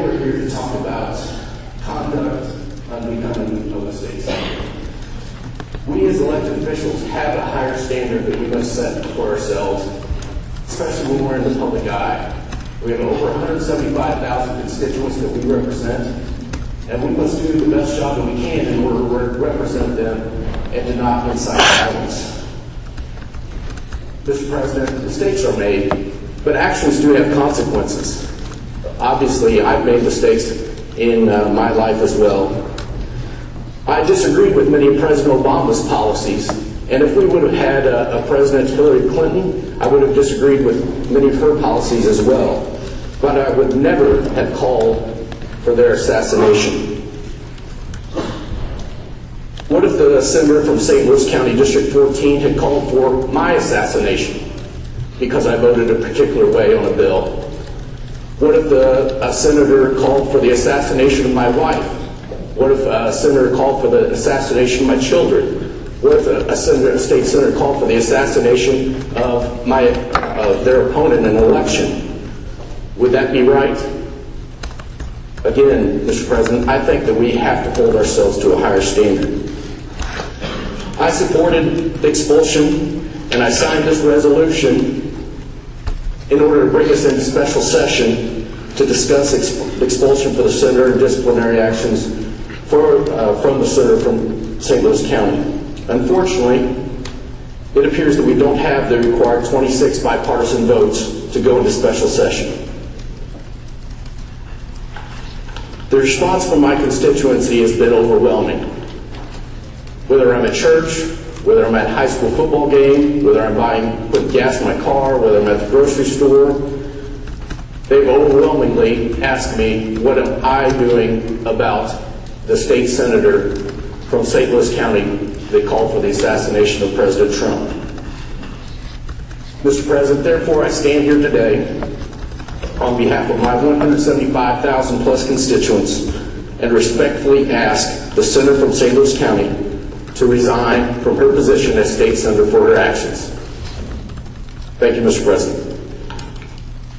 we're here to talk about conduct unbecoming of a state senator. We as elected officials have a higher standard that we must set for ourselves, especially when we're in the public eye. We have over 175,000 constituents that we represent, and we must do the best job that we can in order to represent them and to not incite violence. Mr. President, mistakes are made, but actions do have consequences. Obviously, I've made mistakes in my life as well. I disagreed with many of President Obama's policies, and if we would have had a President Hillary Clinton, I would have disagreed with many of her policies as well. But I would never have called for their assassination. What if the senator from St. Louis County District 14 had called for my assassination because I voted a particular way on a bill? What if a senator called for the assassination of my wife? What if a senator called for the assassination of my children? What if a state senator called for the assassination of their opponent in an election? Would that be right? Again, Mr. President, I think that we have to hold ourselves to a higher standard. I supported expulsion, and I signed this resolution in order to bring us into special session to discuss expulsion for the senator and disciplinary actions from the senator from St. Louis County. Unfortunately, it appears that we don't have the required 26 bipartisan votes to go into special session. The response from my constituency has been overwhelming. Whether I'm at church, whether I'm at a high school football game, whether I'm putting gas in my car, whether I'm at the grocery store, they've overwhelmingly asked me what am I doing about the state senator from St. Louis County that called for the assassination of President Trump. Mr. President, therefore I stand here today on behalf of my 175,000 plus constituents and respectfully ask the senator from St. Louis County to resign from her position as state senator for her actions. Thank you, Mr. President.